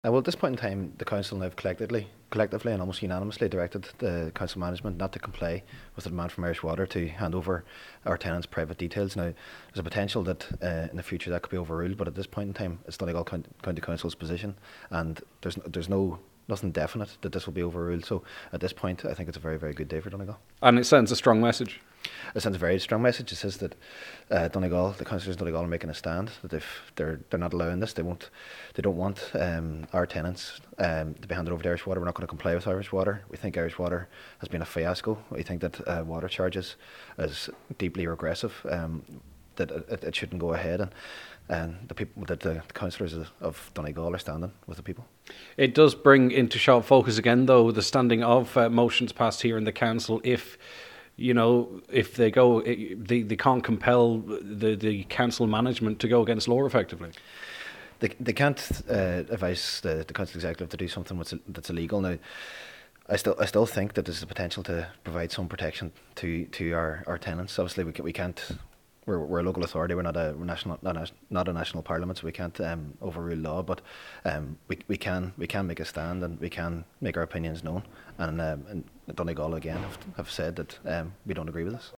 Well, at this point in time, the council have collectively and almost unanimously directed the council management not to comply with the demand from Irish Water to hand over our tenants' private details. Now, there's a potential that in the future that could be overruled, but at this point in time, it's Donegal County Council's position, and there's nothing definite that this will be overruled. So at this point, I think it's a very, very good day for Donegal. And it sends a strong message. It sends a very strong message. It says that Donegal, the councillors in Donegal, are making a stand. That if they're not allowing this, they don't want our tenants to be handed over to Irish Water. We're not going to comply with Irish Water. We think Irish Water has been a fiasco. We think that water charges is deeply regressive. That it shouldn't go ahead, and the councillors of Donegal are standing with the people. It does bring into sharp focus again, though, the standing of motions passed here in the council. If they go, they can't compel the council management to go against law effectively. They can't advise the council executive to do something that's illegal. Now, I still think that there's a potential to provide some protection to our tenants. Obviously, we can't. We're a local authority. We're not a national parliament, so we can't overrule law. But we can make a stand, and we can make our opinions known. And Donegal again have said that we don't agree with this.